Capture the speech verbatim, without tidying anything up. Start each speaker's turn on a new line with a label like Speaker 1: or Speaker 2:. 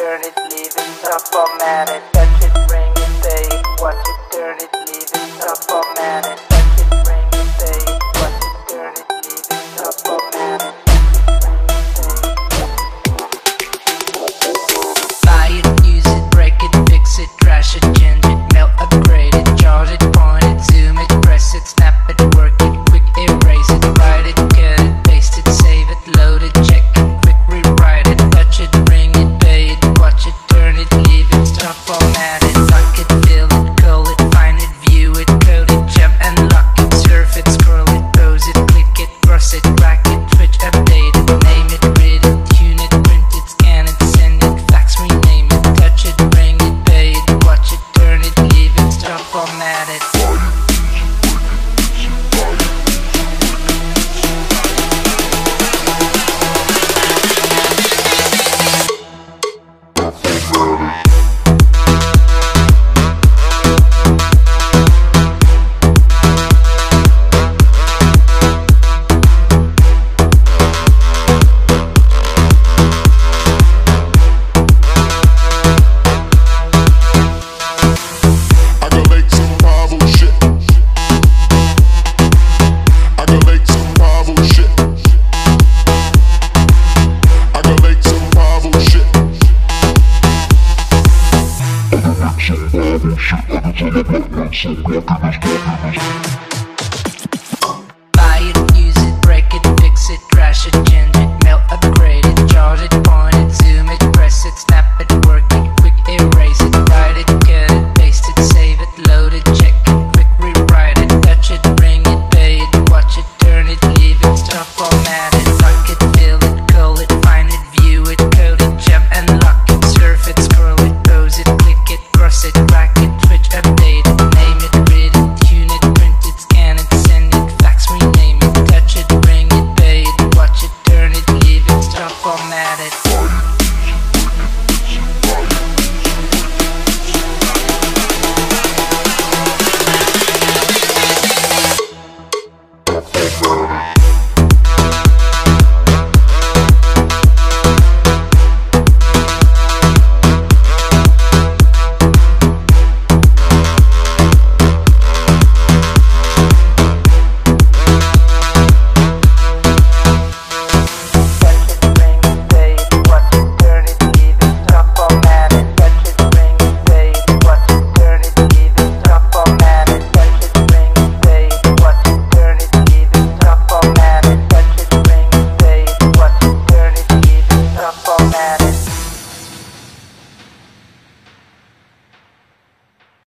Speaker 1: turn it, leave it, stop, format it, touch it, ring it, pay it, watch it, turn it, leave it, stop, format it, touch it, ring it, pay it, watch it, turn it, leave it, stop, format it.
Speaker 2: Buy it, use it, break it, fix it, trash it, change it, melt, upgrade it, charge it, point it, zoom it, press it, snap it, work it, quick erase it, write it, cut it, paste it, save it, load it, check it, quick rewrite it, touch it, ring it, pay it, watch it, turn it, leave it, stop, format it, lock it, fill it, call it, find it, view it, code it, jump and lock it, surf it, scroll it, pose it, click it, cross it, rack it, switch, update it, name it, read it, tune it, print it, scan it, send it, fax, rename it, touch it, ring it, pay it, watch it, turn it, leave it, stop, format it.
Speaker 3: Some Bible shit, I can tell I'm not one, so walking is walking is